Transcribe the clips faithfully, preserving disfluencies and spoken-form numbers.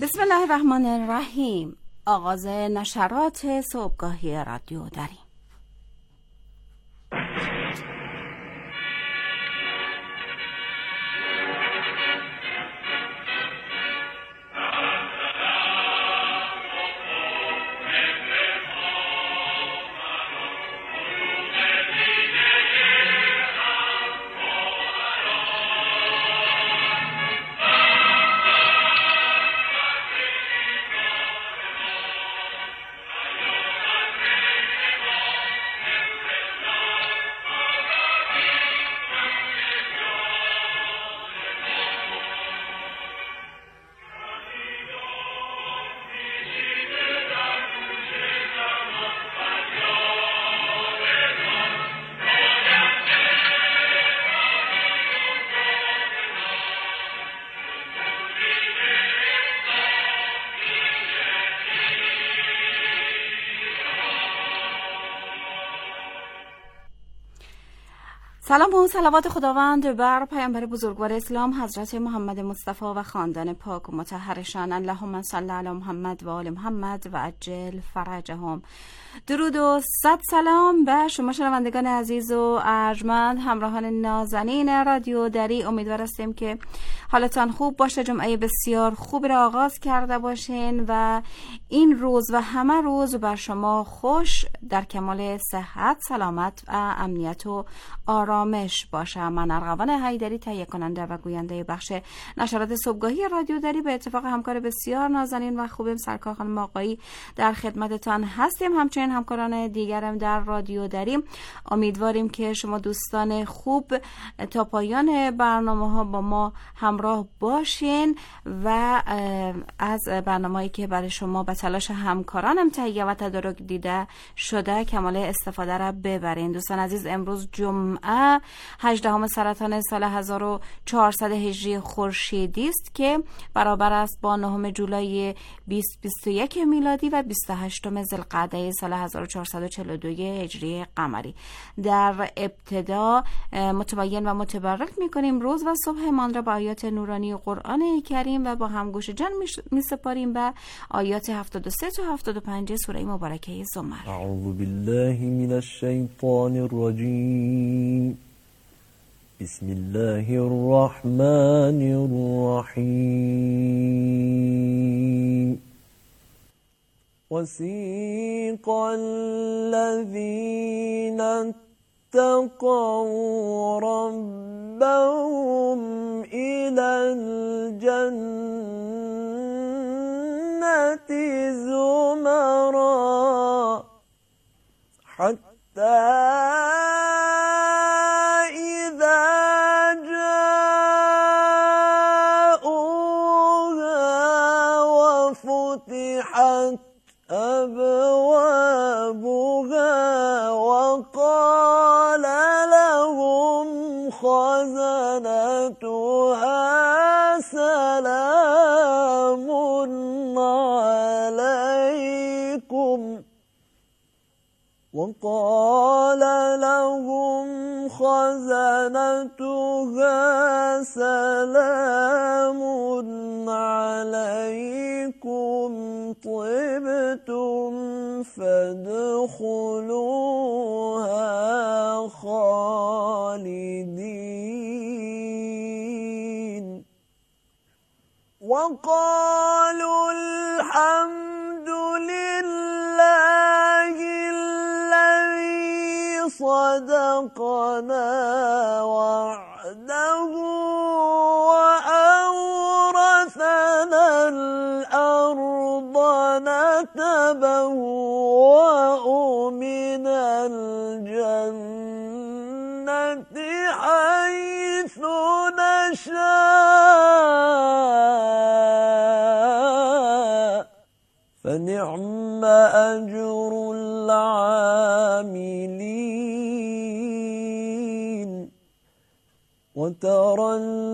بسم الله الرحمن الرحیم. آغاز نشرات صبحگاهی رادیو دری. سلام و صلوات خداوند بر پیامبر بزرگوار اسلام حضرت محمد مصطفی و خاندان پاک و مطهرشان. اللهم صل علی محمد و آل محمد و عجل فرجهم. درود و صد سلام به شما شنوندگان عزیز و ارجمند، همراهان نازنین رادیو دری. امیدوار هستیم که حالتان خوب باشه، جمعه بسیار خوب را آغاز کرده باشین و این روز و همه روز بر شما خوش، در کمال صحت، سلامت و امنیت و آرامش باشه. من ارغوان حیدری، تهیه کننده و گوینده بخش نشرات صبحگاهی رادیو دری، به اتفاق همکار بسیار نازنین و خوبم سرکار خانم آقایی در خدمتتان هستیم. همچنین همکاران دیگرم در رادیو دری. امیدواریم که شما دوستان خوب تا پایان برنامه ها با ما همراه باشین و از برنامه‌ای که برای شما به تلاش همکارانم تهیه و تدارک دیده شده کمال استفاده را ببرین. دوستان عزیز، امروز جمعه هجدهم سرطان سال هزار و چهارصد هجری خورشیدی است که برابر است با نهم جولای بیست بیست و یک میلادی و بیست و هشتم ذوالقعده سال هزار و چهارصد و چهل و دو هجری قمری. در ابتدا متبین و متبرک می‌کنیم روز و صبحمان را با آیات نورانی قرآن کریم و با هم گوش جان می‌سپاریم به آیات هفتاد و سه تا هفتاد و پنج سوره مبارکه زمر. اعوذ بالله من الشیطان الرجیم. بسم الله الرحمن الرحیم. وسیق الذین اتقوا ربهم إلى الجنة زمرا حتى إذا جاءوها وفتحت أبوابها وقال لهم خزنتها سلام عليكم وقال لهم خزنتها سلام عليكم طبتم فادخلوها خالدين وقالوا الحمد لله الذي صدقنا وعده وأورثنا الأرض نتبوأ من الجنة حيث نشاء فنعم أجر العاملين وترى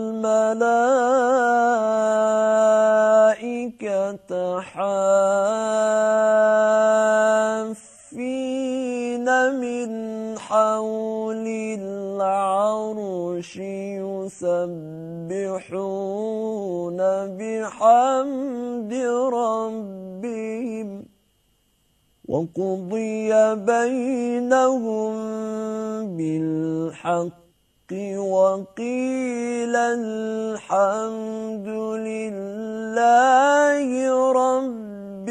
الملائكة حافين من حول العرش العرش يسبحون بحمد ربهم وقضي بينهم بالحق وقيل الحمد لله رب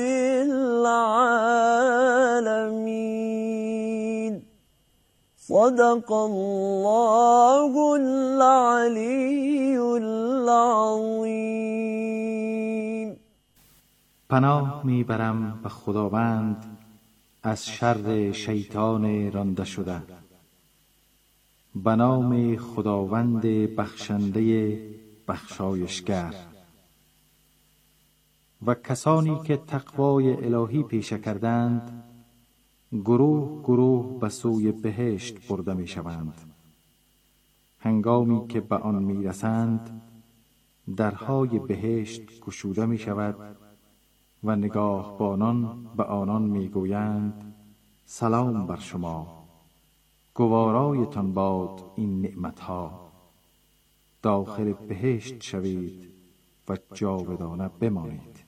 العالمين. صدق الله العلی العظیم. پناه میبرم به خداوند از شر شیطان رانده شده. به نام خداوند بخشنده بخشایشگر. و کسانی که تقوای الهی پیشه کردند گروه گروه به سوی بهشت برده می شوند. هنگامی که به آن می رسند درهای بهشت گشوده می شود و نگاهبانان به آنان می گویند سلام بر شما، گوارایتان باد این نعمتها، داخل بهشت شوید و جاودانه بمانید.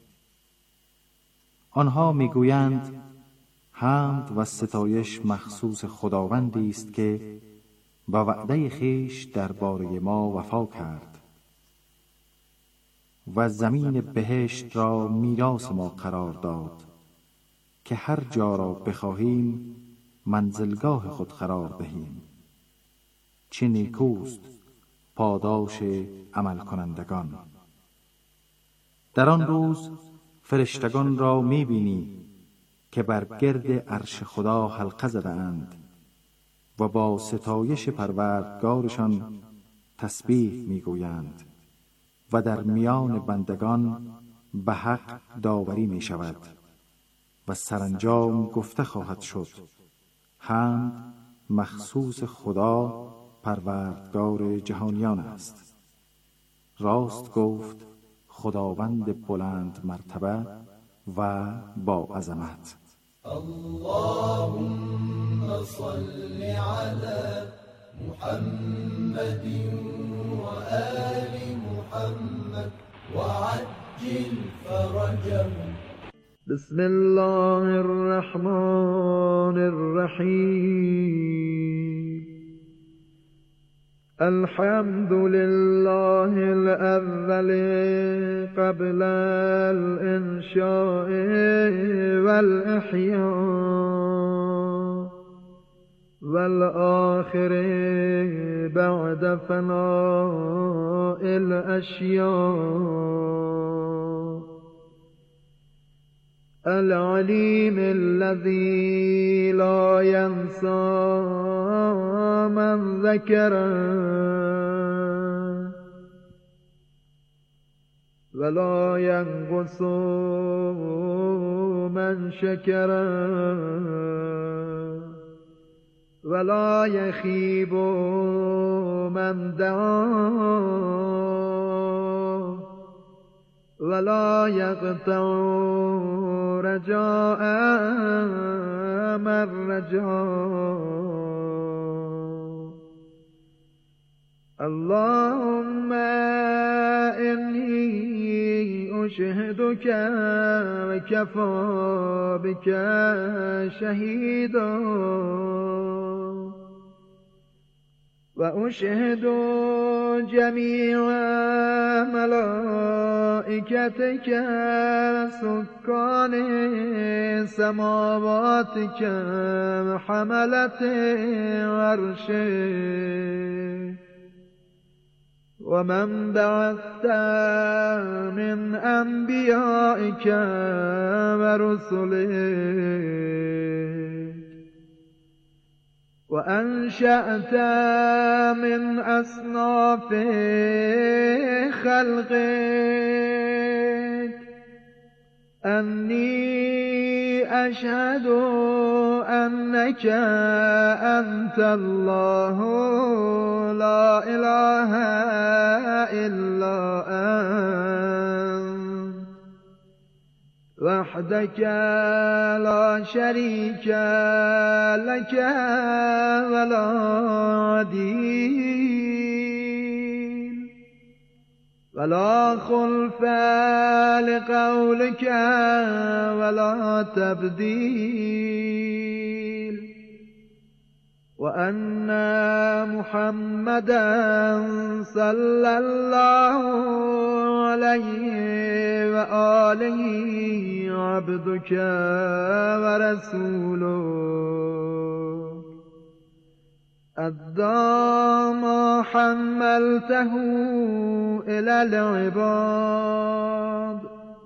آنها می گویند حمد و ستایش مخصوص خداوندی است که با وعده خویش درباره ما وفا کرد و زمین بهشت را میراث ما قرار داد که هر جا را بخواهیم منزلگاه خود قرار دهیم. چه نیکوست پاداش عمل کنندگان. در آن روز فرشتگان را میبینی که بر گرد عرش خدا حلقه زده اند و با ستایش پروردگارشان تسبیح میگویند و در میان بندگان به حق داوری می شود و سرانجام گفته خواهد شد حمد مخصوص خدا پروردگار جهانیان است. راست گفت خداوند بلند مرتبه و با عظمت. اللهم صل على محمد وآل محمد وعجل فرجهم. بسم الله الرحمن الرحیم. الحمد لله الأول قبل الإنشاء والإحياء والآخر بعد فناء الأشياء. العليم الذي لا ينسى من ذكره ولا ينقص من شكره ولا يخيب من دعاه ولا يقطع رجاء من رجاه. اللهم إني أشهدك وكفى بك شهيدا وأشهد جميع ملائكتك سكان سماواتك حملة عرشك ومن بعثت من أنبيائك ورسلك وأنشأت من أصناف خلقك أني أشهد أنك أنت الله لا إله إلا أنت وحدك لا شريك لك ولا عديد ولا خلف لقولك ولا تبديل وأن محمدا صلى الله عليه وآله عبدك ورسوله أدى ما حملته إلى العباد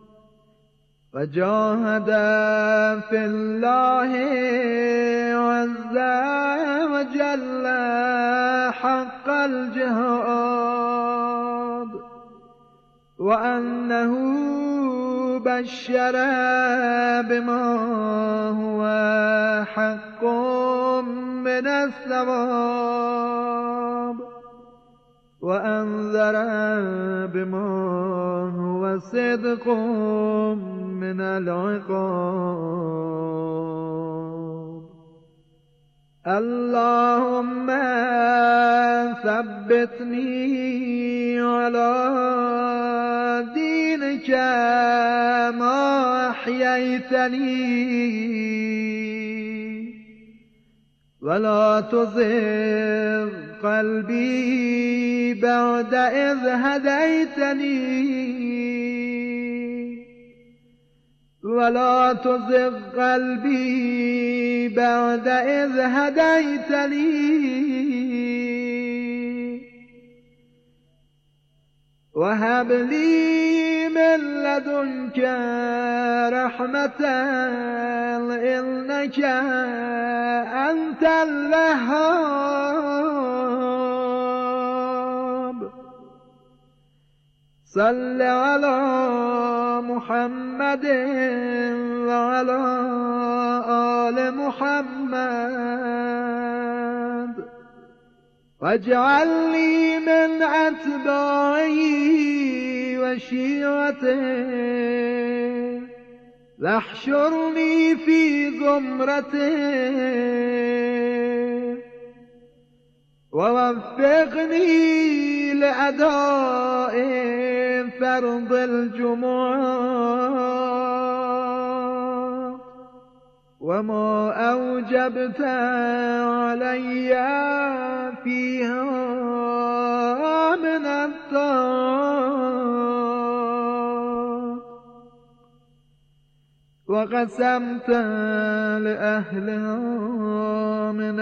وجاهد في الله عز وجل حق الجهاد وأنه بشر بما هو حق من الثواب وأنذر بما هو صدق من العقاب. اللهم ثبتني على دينك ما أحييتني ولا تزغ قلبي بعد إذ هديتني ولا تزغ قلبي بعد إذ هديتني وهب لي من لدنك رحمة إنك أنت الوهاب. صل على محمد وعلى آل محمد واجعل لي من أتباعه وشيعته واحشرني في زمرته ووفقني لأداء فرض الجمعة وما أوجبت علي فيها من الطاعات وقسمت لأهلها من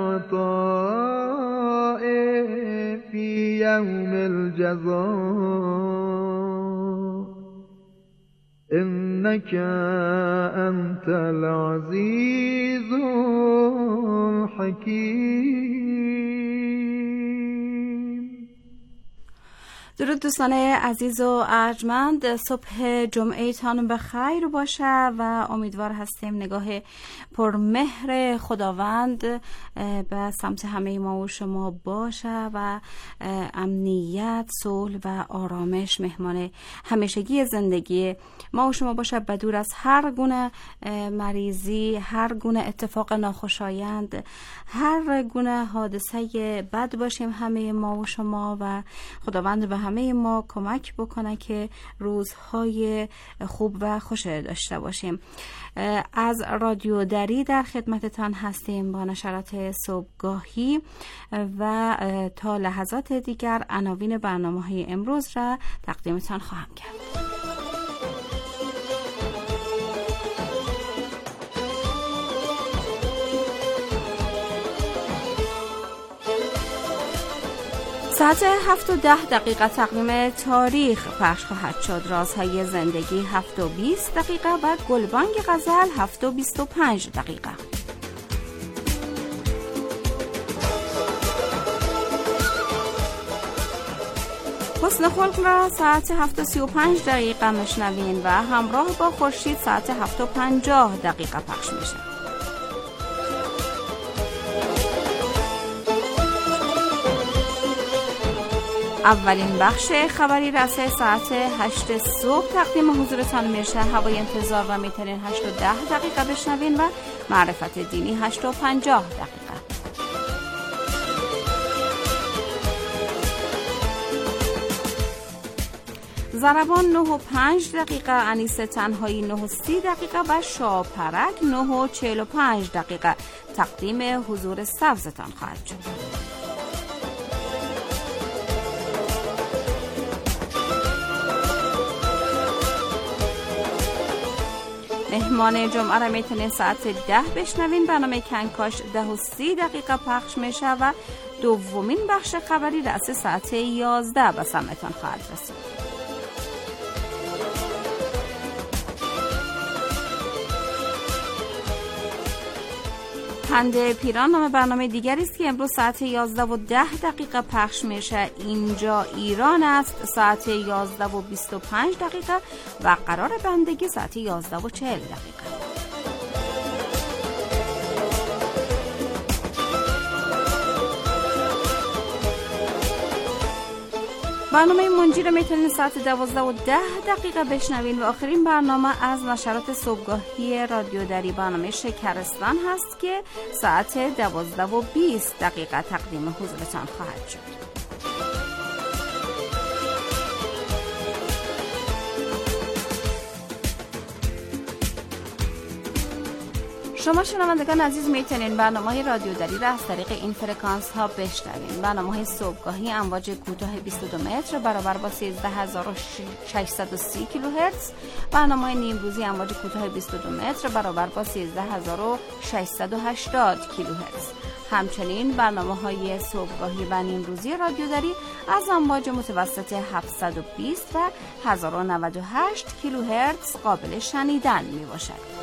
العطاء في يوم الجزاء إنك أنت العزيز الحكيم. درود دوستان عزیز و ارجمند، صبح جمعه تان به خیر باشه و امیدوار هستیم نگاه پرمهر خداوند به سمت همه ما و شما باشه و امنیت، صلح و آرامش مهمان همیشگی زندگی ما و شما باشه، بدور از هر گونه مریضی، هر گونه اتفاق ناخوشایند، هر گونه حادثه بد باشیم همه ما و شما و خداوند به همه ما کمک بکنه که روزهای خوب و خوش داشته باشیم. از رادیو دری در خدمتتان هستیم با نشرات صبحگاهی و تا لحظات دیگر عناوین برنامه‌های امروز را تقدیمتان خواهم کرد. ساعت هفت و ده دقیقه تقویم تاریخ پخش خواهد شد. رازهای زندگی هفت و بیست دقیقه و گلبانگ غزل هفت و بیست و پنج دقیقه. حسن خلق را ساعت هفت و سی و پنج دقیقه مشنوین و همراه با خورشید ساعت هفت و پنجاه دقیقه پخش میشه. اولین بخش خبری رسه ساعت هشت صبح تقدیم حضورتان میشه. هوای انتظار و میترین هشت و ده دقیقه بشنوین و معرفت دینی هشت و پنجاه دقیقه. ضربان نه و پنج دقیقه، انیسه تنهایی نه و سی دقیقه و شاپرک نه و چهل و پنج دقیقه تقدیم حضور سبزتان خواهد شد. مهمان جمعه را میتونین ساعت ده بشنوین. برنامه کنکاش ده و سی دقیقه پخش میشه و دومین بخش خبری رأس ساعت یازده به سمتان خواهد رسید. پند پیران نام برنامه دیگری است که امروز ساعت یازده و ده دقیقه پخش میشه. اینجا ایران است ساعت یازده و بیست و پنج دقیقه و قرار بندگی ساعت یازده و چهل دقیقه. برنامه منجی رو میتونید ساعت دوازده و ده دقیقه بشنوین و آخرین برنامه از نشرات صبحگاهی رادیو دری برنامه شکرستان هست که ساعت دوازده و بیست دقیقه تقدیم حضورتان خواهد شد. شما شنوندگان عزیز میتونین برنامه‌های رادیو دری را از طریق این فرکانس ها بشنوین. برنامه‌های صبحگاهی امواج کوتاه بیست و دو متر برابر با سیزده هزار و ششصد و سی کیلوهرتز، برنامه‌های نیم روزی امواج کوتاه بیست و دو متر برابر با سیزده هزار و ششصد و هشتاد کیلوهرتز. همچنین برنامه‌های صبحگاهی و نیم روزی رادیو دری از امواج متوسط هفتصد و بیست و هزار و نود و هشت کیلوهرتز قابل شنیدن میباشد.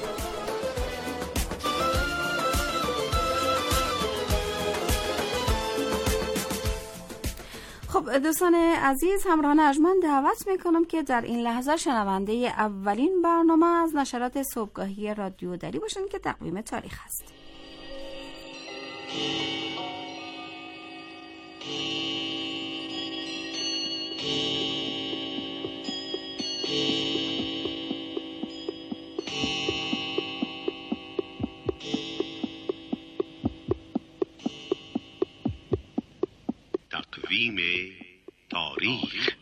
خب دوستان عزیز، همراهان ارجمند دعوت میکنم که در این لحظه شنونده اولین برنامه از نشرات صبحگاهی رادیو دری باشن که تقویم تاریخ است. تقویم تاریخ.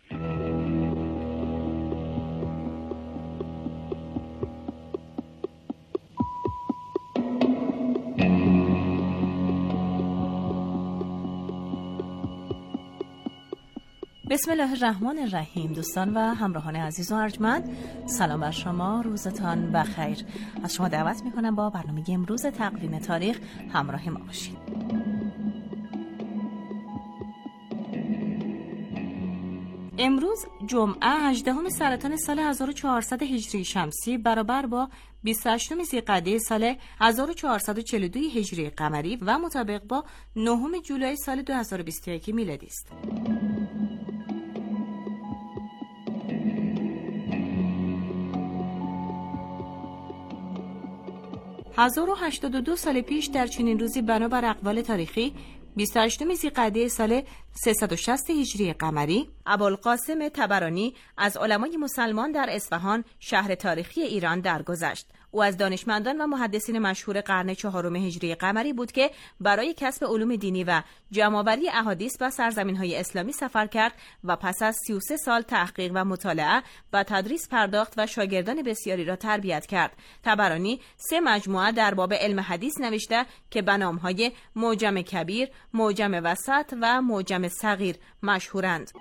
بسم الله الرحمن الرحیم. دوستان و همراهان عزیز و ارجمند، سلام بر شما، روزتان بخیر. از شما دعوت میکنم با برنامه امروز تقویم تاریخ همراه ما باشید. امروز جمعه هجدهم سرطان سال هزار و چهارصد هجری شمسی برابر با بیست و هشتم ذیقعده سال هزار و چهارصد و چهل و دو هجری قمری و مطابق با نهم جولای سال دو هزار و بیست و یک میلادی است. هزار و هشتاد و دو سال پیش در چنین روزی بنابر اقوال تاریخی بیست و هشتم ذیقعده سال سیصد و شصت هجری قمری ابوالقاسم طبرانی از علمای مسلمان در اصفهان شهر تاریخی ایران درگذشت. او از دانشمندان و محدثین مشهور قرن چهارم هجری قمری بود که برای کسب علوم دینی و جمع‌آوری احادیث و سرزمین‌های اسلامی سفر کرد و پس از سی و سه سال تحقیق و مطالعه و تدریس پرداخت و شاگردان بسیاری را تربیت کرد. طبرانی سه مجموعه در باب علم حدیث نوشته که به نام‌های معجم کبیر، معجم وسط و معجم صغیر مشهورند.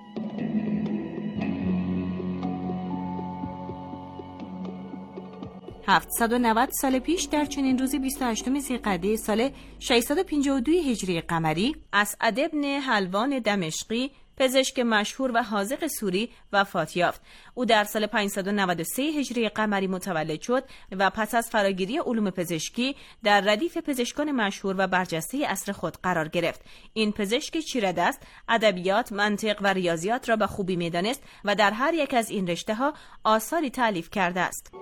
هفتصد و نود سال پیش در چنین روزی بیست و هشتم ذیقعده سال ششصد و پنجاه و دو هجری قمری اسعد ابن حلوان دمشقی، پزشک مشهور و حاذق سوری وفات یافت. او در سال پانصد و نود و سه هجری قمری متولد شد و پس از فراگیری علوم پزشکی در ردیف پزشکان مشهور و برجسته عصر خود قرار گرفت. این پزشک چیره‌دست ادبیات، منطق و ریاضیات را به خوبی می‌دانست و در هر یک از این رشته‌ها آثاری تألیف کرده است.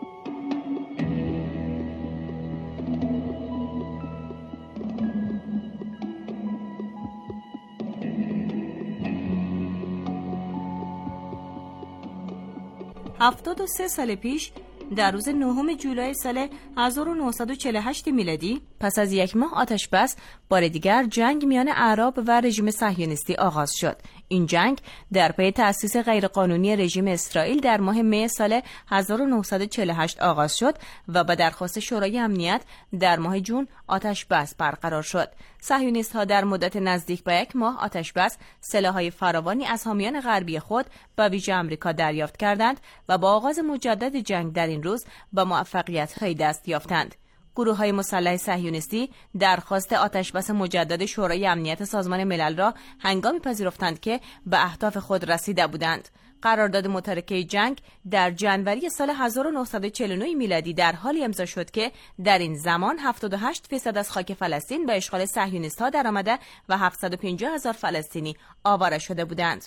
هفتاد و سه سال پیش در روز نهم جولای سال هزار و نهصد و چهل و هشت میلادی پس از یک ماه آتش بس، بار دیگر جنگ میان اعراب و رژیم صهیونیستی آغاز شد. این جنگ در پی تأسیس غیرقانونی رژیم اسرائیل در ماه می سال هزار و نهصد و چهل و هشت آغاز شد و با درخواست شورای امنیت در ماه جون آتش بس برقرار شد. صهیونیست‌ها در مدت نزدیک به یک ماه آتش بس سلاح‌های فراوانی از حامیان غربی خود به ویژه آمریکا دریافت کردند و با آغاز مجدد جنگ در این روز به موفقیت‌هایی دست یافتند. گروه‌های مسلح صهیونیستی درخواست آتشبس مجدد شورای امنیت سازمان ملل را هنگامی پذیرفتند که به اهداف خود رسیده بودند. قرارداد متارکه جنگ در جنوری سال هزار و نهصد و چهل و نه میلادی در حالی امضا شد که در این زمان هفتاد و هشت درصد از خاک فلسطین به اشغال صهیونیست‌ها درآمده و هفتصد و پنجاه هزار فلسطینی آواره شده بودند.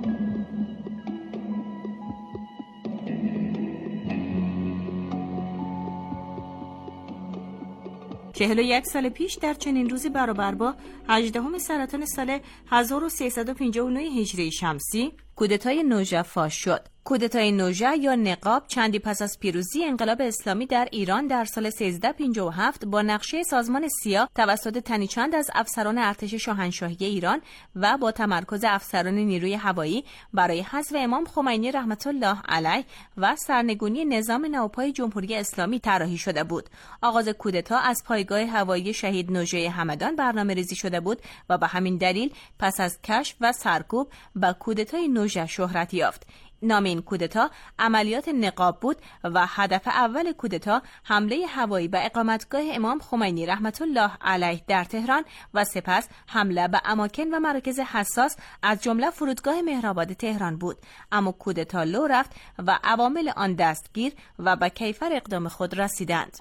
چهل و یک سال پیش در چنین روزی برابر با هجدهم سرطان سال هزار و سیصد و پنجاه و نه هجری شمسی کودتای نوژه فاش شد. کودتای نوژه یا نقاب چندی پس از پیروزی انقلاب اسلامی در ایران در سال سیزده پنجاه و هفت با نقشه سازمان سیا توسط تنی چند از افسران ارتش شاهنشاهی ایران و با تمرکز افسران نیروی هوایی برای حذف امام خمینی رحمت الله علیه و سرنگونی نظام نوپای جمهوری اسلامی طراحی شده بود. آغاز کودتا از پایگاه هوایی شهید نوژه همدان برنامه‌ریزی شده بود و به همین دلیل پس از کشف و سرکوب به کودتای نوژه شهرت یافت. نام این کودتا عملیات نقاب بود و هدف اول کودتا حمله هوایی به اقامتگاه امام خمینی رحمت الله علیه در تهران و سپس حمله به اماکن و مراکز حساس از جمله فرودگاه مهرآباد تهران بود. اما کودتا لو رفت و عوامل آن دستگیر و به کیفر اقدام خود رسیدند.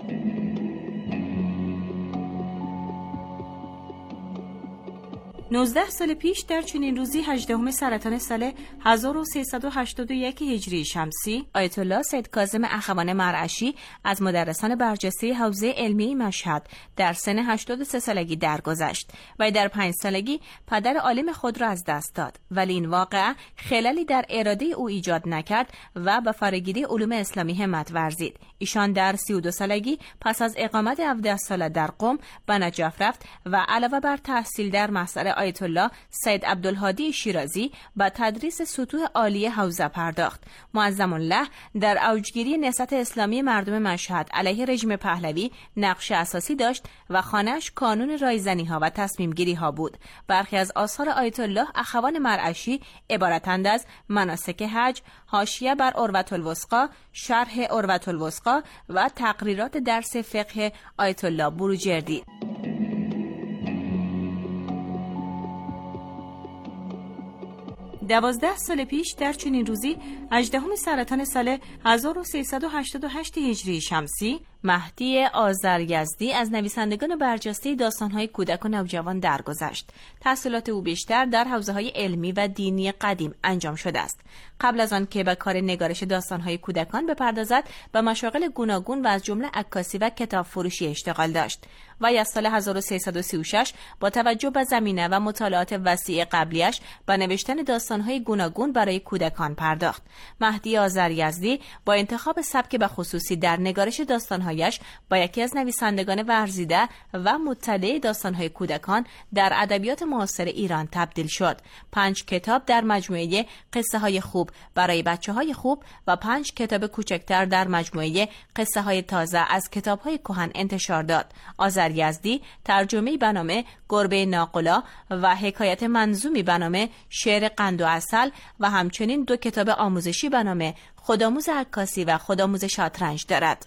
نوزده سال پیش در چنین روزی هجدهم سرطان سال هزار و سیصد و هشتاد و یک هجری شمسی آیت الله سید کاظم اخوان مرعشی از مدرسان برجسته حوزه علمی مشهد در سن هشتاد و سه سالگی درگذشت و در پنج سالگی پدر عالم خود را از دست داد، ولی این واقعه خللی در اراده او ایجاد نکرد و به فراگیری علوم اسلامی همت ورزید. ایشان در سی و دو سالگی پس از اقامت هفده ساله در قم به نجف رفت و علاوه بر تحصیل در محضر آیت الله سید عبدالهادی شیرازی با تدریس سطوح عالی حوزه پرداخت. معظم الله در اوجگیری نهضت اسلامی مردم مشهد علیه رژیم پهلوی نقش اساسی داشت و خانه‌اش کانون رایزنی ها و تصمیم گیری ها بود. برخی از آثار آیت الله اخوان مرعشی عبارتند از مناسک حج، حاشیه بر عروة الوثقی، شرح عروة الوثقی و تقریرات درس فقه آیت الله بروجردی. دوازده سال پیش در چنین روزی هجدهم سرطان سال هزار و سیصد و هشتاد و هشت هجری شمسی مهدی آذریزدی از نویسندگان برجسته داستان‌های کودک و نوجوان درگذشت. تحصیلات او بیشتر در حوزه‌های علمی و دینی قدیم انجام شده است. قبل از آن که به کار نگارش داستان‌های کودکان بپردازد، به مشاغل گوناگون و از جمله عکاسی و کتاب فروشی اشتغال داشت. وی از سال هزار و سیصد و سی و شش با توجه به زمینه و مطالعات وسیع قبلیش به نوشتن داستان‌های گوناگون برای کودکان پرداخت. مهدی آذریزدی با انتخاب سبک به خصوصی در نگارش داستان‌هایش با یکی از نویسندگان ورزیده و مطلع داستان‌های کودکان در ادبیات معاصر ایران تبدیل شد. پنج کتاب در مجموعه قصه‌های خوب برای بچه‌های خوب و پنج کتاب کوچکتر در مجموعه قصه‌های تازه از کتاب‌های کهن انتشار داد. آذریزدی ترجمه‌ای به نام گربه ناقلا و حکایت منظومی به نام شعر قند و عسل و همچنین دو کتاب آموزشی به نام خودآموز عکاسی و خودآموز شطرنج دارد.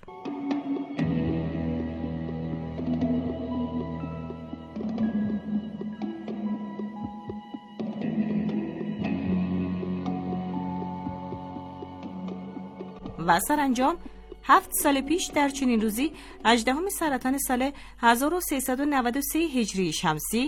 و سرانجام هفت سال پیش در چنین روزی هجدهم سرطان سال هزار و سیصد و نود و سه هجری شمسی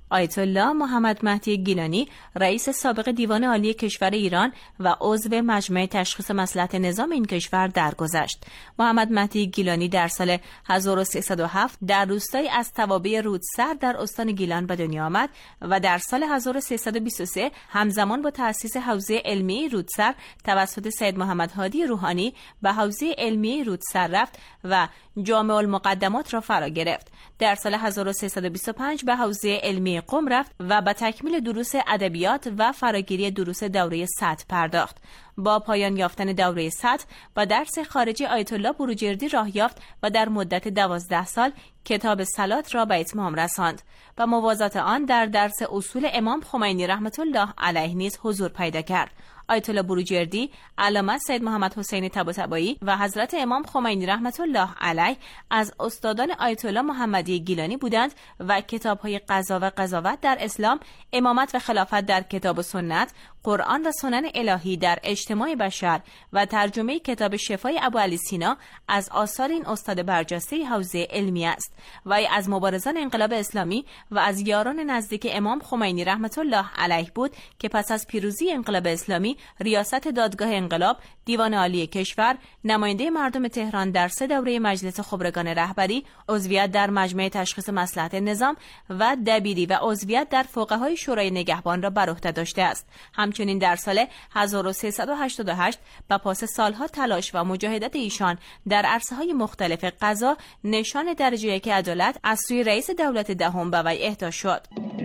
آیت الله محمد مهدی گیلانی رئیس سابق دیوان عالی کشور ایران و عضو مجمع تشخیص مصلحت نظام این کشور درگذشت. محمد مهدی گیلانی در سال هزار و سیصد و هفت در روستایی از توابع رودسر در استان گیلان به دنیا آمد و در سال هزار و سیصد و بیست و سه همزمان با تأسیس حوزه علمی رودسر توسط سید محمد هادی روحانی به حوزه علمی رودسر رفت و جامع المقدمات را فرا گرفت. در سال هزار و سیصد و بیست و پنج به حوزه علمی قم رفت و به تکمیل دروس ادبیات و فراگیری دروس دوره سطح پرداخت. با پایان یافتن دوره سطح و درس خارجی آیت الله بروجردی راه یافت و در مدت دوازده سال کتاب صلات را به اتمام رساند و موازات آن در درس اصول امام خمینی رحمت الله علیه نیز حضور پیدا کرد. آیت الله بروجردی، علامت سید محمد حسین طباطبایی و حضرت امام خمینی رحمت الله علیه از استادان آیت الله محمدی گیلانی بودند و کتاب‌های قضا و قضاوت در اسلام، امامت و خلافت در کتاب و سنت، قرآن و سنن الهی در اجتماع بشر و ترجمه کتاب شفای ابوعلی سینا از آثار این استاد برجسته حوزه علمی است و از مبارزان انقلاب اسلامی و از یاران نزدیک امام خمینی رحمت الله علیه بود که پس از پیروزی انقلاب اسلامی ریاست دادگاه انقلاب، دیوان عالی کشور، نماینده مردم تهران در سه دوره مجلس خبرگان رهبری، عضویت در مجمع تشخیص مصلحت نظام و دبیری و عضویت در فقهای شورای نگهبان را بر عهده داشته است. همچنین در سال هزار و سیصد و هشتاد و هشت با پاس سالها تلاش و مجاهدت ایشان در عرصه‌های مختلف قضا، نشان درجه یک عدالت از سوی رئیس دولت دهم به وی اهدا شد.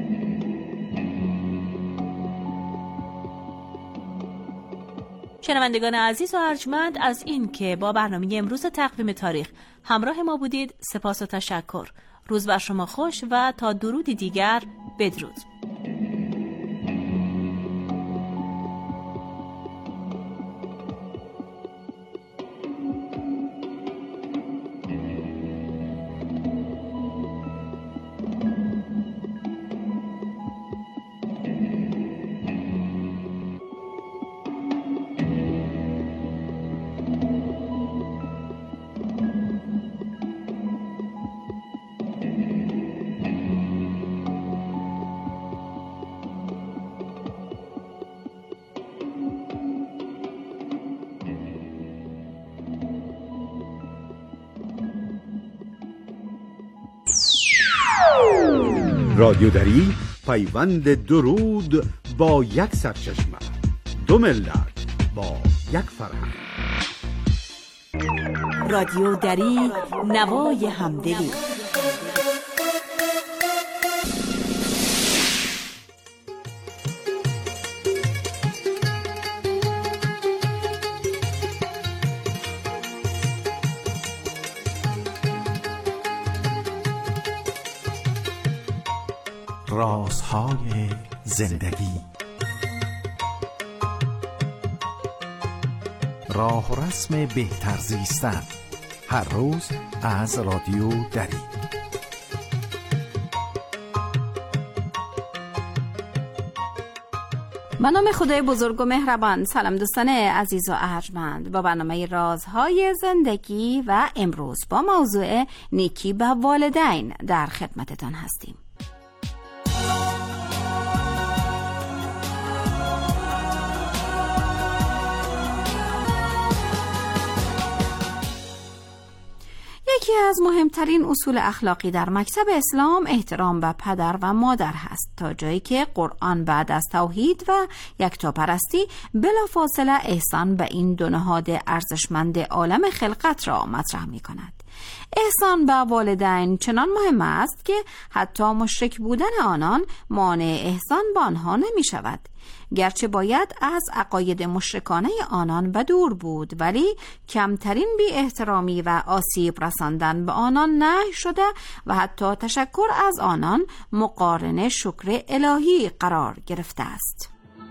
شنوندگان عزیز و ارجمند، از این که با برنامه امروز تقویم تاریخ همراه ما بودید سپاس و تشکر. روز بر شما خوش و تا درودی دیگر بدرود. رادیودری پیوند درود با یک سرچشمه، دو ملت با یک فرهنگ. رادیودری، نوای همدلی. رازهای زندگی، راه و رسم بهتر زیستن، هر روز از رادیو دری. به نام خدای بزرگ و مهربان. سلام دوستان عزیز و ارجمند، با برنامه رازهای زندگی و امروز با موضوع نیکی به والدین در خدمتتان هستیم. یکی از مهمترین اصول اخلاقی در مکتب اسلام احترام به پدر و مادر هست، تا جایی که قرآن بعد از توحید و یکتاپرستی بلافاصله احسان به این دو نهاد ارزشمند عالم خلقت را مطرح می کند. احسان به والدین چنان مهم است که حتی مشرک بودن آنان مانع احسان به آنها نمی شود. گرچه باید از عقاید مشرکانه آنان به دور بود، ولی کمترین بی احترامی و آسیب رساندن به آنان نهی شده و حتی تشکر از آنان مقارن شکر الهی قرار گرفته است.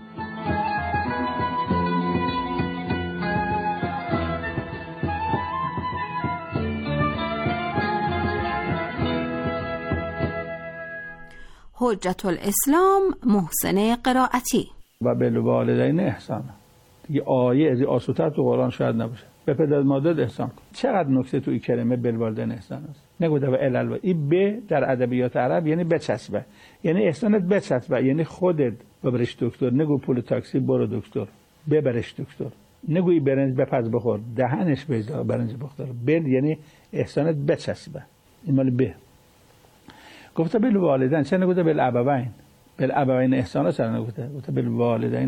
حجت الاسلام محسن قرائتی. و بالوالدین احسان. دیگه آیه از آسوتر تو قرآن شاید نباشه. به پدر مادر احسان کن. چقدر نکته توی کلمه بالوالدین احسان است. نگوده و الالو این ب در ادبیات عرب یعنی بچسبه، یعنی احسانت بچسبه، یعنی خودت ببرش دکتر، نگو پول تاکسی برو دکتر، ببرش دکتر، نگوی برنج بپز بخور، دهنش بذار برنج بخور. بل یعنی احسانت بچسبه، این مال ب. گفته بالوالدین، چه نگوده بالابوین؟ بالابوین احسان چرا نگوده؟ گفته بالوالدین